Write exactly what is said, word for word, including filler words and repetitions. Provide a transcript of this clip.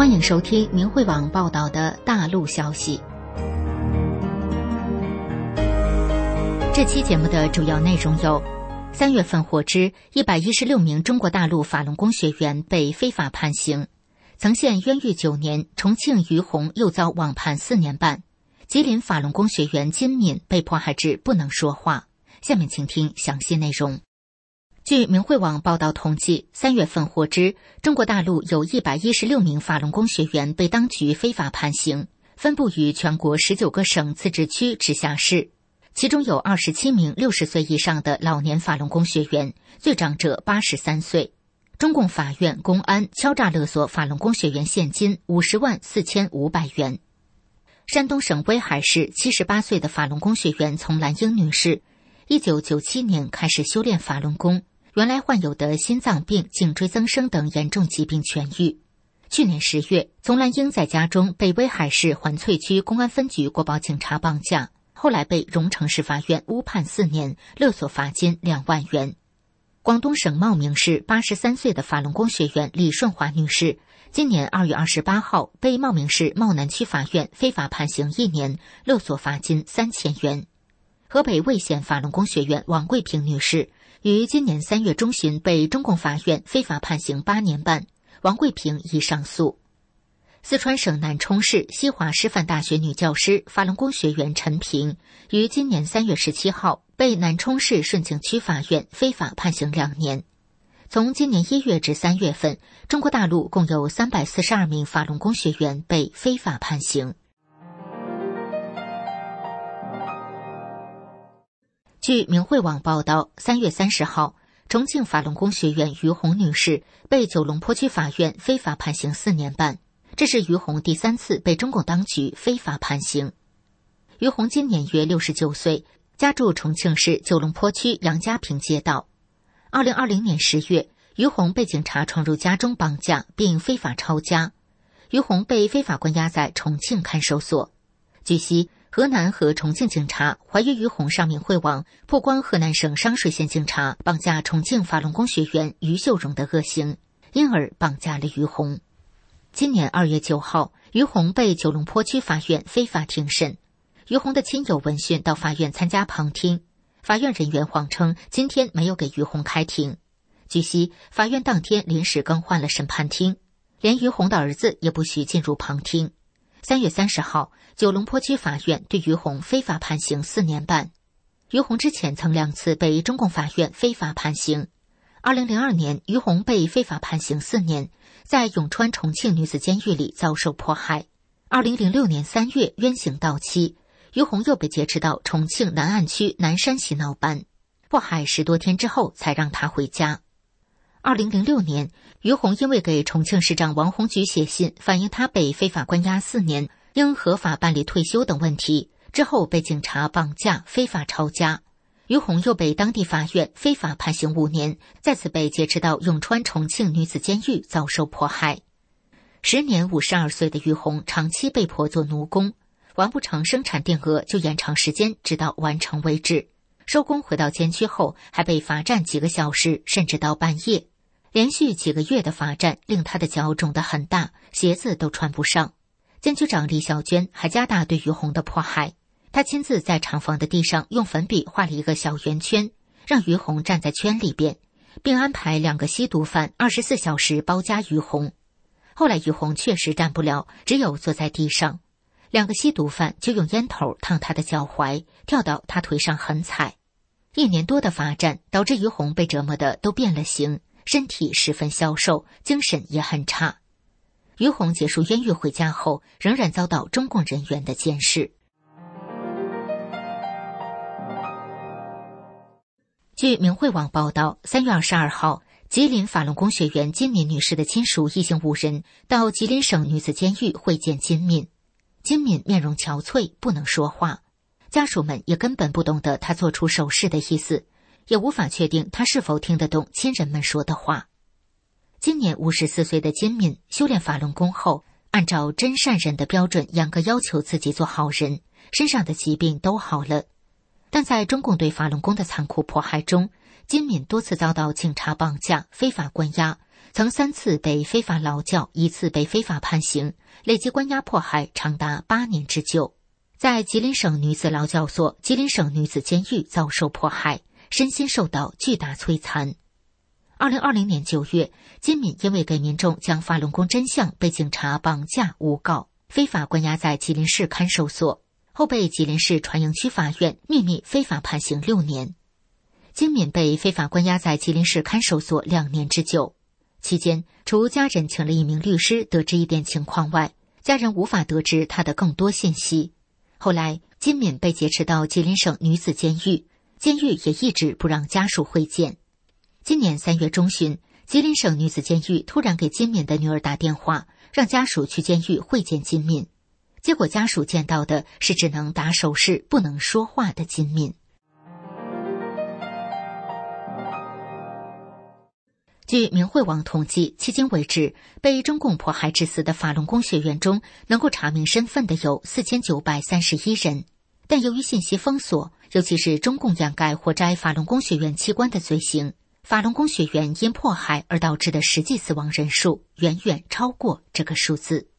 欢迎收听明慧网报道的大陆消息。这期节目的主要内容有：三月份获知一百一十六名中国大陆法轮功学员被非法判刑；曾陷冤狱九年，重庆于洪又遭网判四年半；吉林法轮功学员金敏被迫害至不能说话。下面请听详细内容。据明慧网报道统计，三月份获知，中国大陆有一百一十六名法轮功学员被当局非法判刑，分布于全国十九个省、自治区、直辖市。其中有二十七名六十岁以上的老年法轮功学员，最长者八十三岁。中共法院、公安敲诈勒索法轮功学员现金五十万四千五百元。山东省威海市七十八岁的法轮功学员丛兰英女士，一九九七年开始修炼法轮功。原来患有的心脏病、颈椎增生等严重疾病痊愈。去年十月，丛兰英在家中被威海市环翠区公安分局国保警察绑架，后来被荣成市法院误判四年，勒索罚金两万元。广东省茂名市八十三岁的法轮功学员李顺华女士，今年二月二十八号被茂名市茂南区法院非法判刑一年，勒索罚金三千元。河北魏县法轮功学员王桂平女士，于今年三月中旬被中共法院非法判刑八年半，王桂平已上诉。四川省南充市西华师范大学女教师法轮功学员陈平，于今年三月十七号被南充市顺景区法院非法判刑两年。从今年一月至三月份，中国大陆共有三百四十二名法轮功学员被非法判刑。据明慧网报道，三月三十号，重庆法轮功学员于红女士被九龙坡区法院非法判刑四年半，这是于红第三次被中共当局非法判刑。于红今年约六十九岁，家住重庆市九龙坡区杨家坪街道。二零二零年十月，于红被警察闯入家中绑架并非法抄家，于红被非法关押在重庆看守所。据悉，河南和重庆警察怀疑于红上明慧网曝光河南省商水县警察绑架重庆法轮功学员于秀荣的恶行，因而绑架了于红。今年二月九号，于红被九龙坡区法院非法庭审。于红的亲友闻讯到法院参加旁听，法院人员谎称今天没有给于红开庭。据悉，法院当天临时更换了审判厅，连于红的儿子也不许进入旁听。三月三十号，九龙坡区法院对于红非法判刑四年半。于红之前曾两次被中共法院非法判刑。二零零二年，于红被非法判刑四年，在永川重庆女子监狱里遭受迫害。二零零六年三月，冤刑到期，于红又被劫持到重庆南岸区南山洗脑班，迫害十多天之后才让他回家。二零零六年，于红因为给重庆市长王洪举写信，反映他被非法关押四年，应合法办理退休等问题，之后被警察绑架非法抄家。于红又被当地法院非法判刑五年，再次被劫持到永川重庆女子监狱遭受迫害。时年五十二岁的于红长期被迫做奴工，完不成生产定额就延长时间，直到完成为止。收工回到监区后，还被罚站几个小时，甚至到半夜。连续几个月的罚站令他的脚肿得很大，鞋子都穿不上。监区长李小娟还加大对于红的迫害，他亲自在厂房的地上用粉笔画了一个小圆圈，让于红站在圈里边，并安排两个吸毒犯二十四小时包夹于红。后来于红确实站不了，只有坐在地上，两个吸毒犯就用烟头烫他的脚踝，跳到他腿上狠踩。一年多的罚站导致于红被折磨的都变了形，身体十分消瘦，精神也很差。于红结束冤狱回家后，仍然遭到中共人员的监视。据明慧网报道，三月二十二号，吉林法轮功学员金敏女士的亲属一行五人到吉林省女子监狱会见金敏。金敏面容憔悴，不能说话，家属们也根本不懂得她做出手势的意思，也无法确定他是否听得懂亲人们说的话。今年五十四岁的金敏修炼法轮功后，按照真善人的标准严格要求自己做好人，身上的疾病都好了。但在中共对法轮功的残酷迫害中， 金敏多次遭到警察绑架、非法关押，曾三次被非法劳教，一次被非法判刑，累计关押迫害长达八年之久。在吉林省女子劳教所、吉林省女子监狱遭受迫害，身心受到巨大摧残。二零二零年九月，金敏因为给民众讲法轮功真相，被警察绑架诬告，非法关押在吉林市看守所，后被吉林市船营区法院秘密非法判刑六年。金敏被非法关押在吉林市看守所两年之久，期间除家人请了一名律师得知一点情况外，家人无法得知他的更多信息。后来金敏被劫持到吉林省女子监狱，监狱也一直不让家属会见。今年三月中旬，吉林省女子监狱突然给金敏的女儿打电话，让家属去监狱会见金敏，结果家属见到的是只能打手势不能说话的金敏。据明慧网统计，迄今为止被中共迫害致死的法轮功学员中，能够查明身份的有四千九百三十一人，但由于信息封锁，尤其是中共掩盖活摘法轮功学员器官的罪行，法轮功学员因迫害而导致的实际死亡人数远远超过这个数字。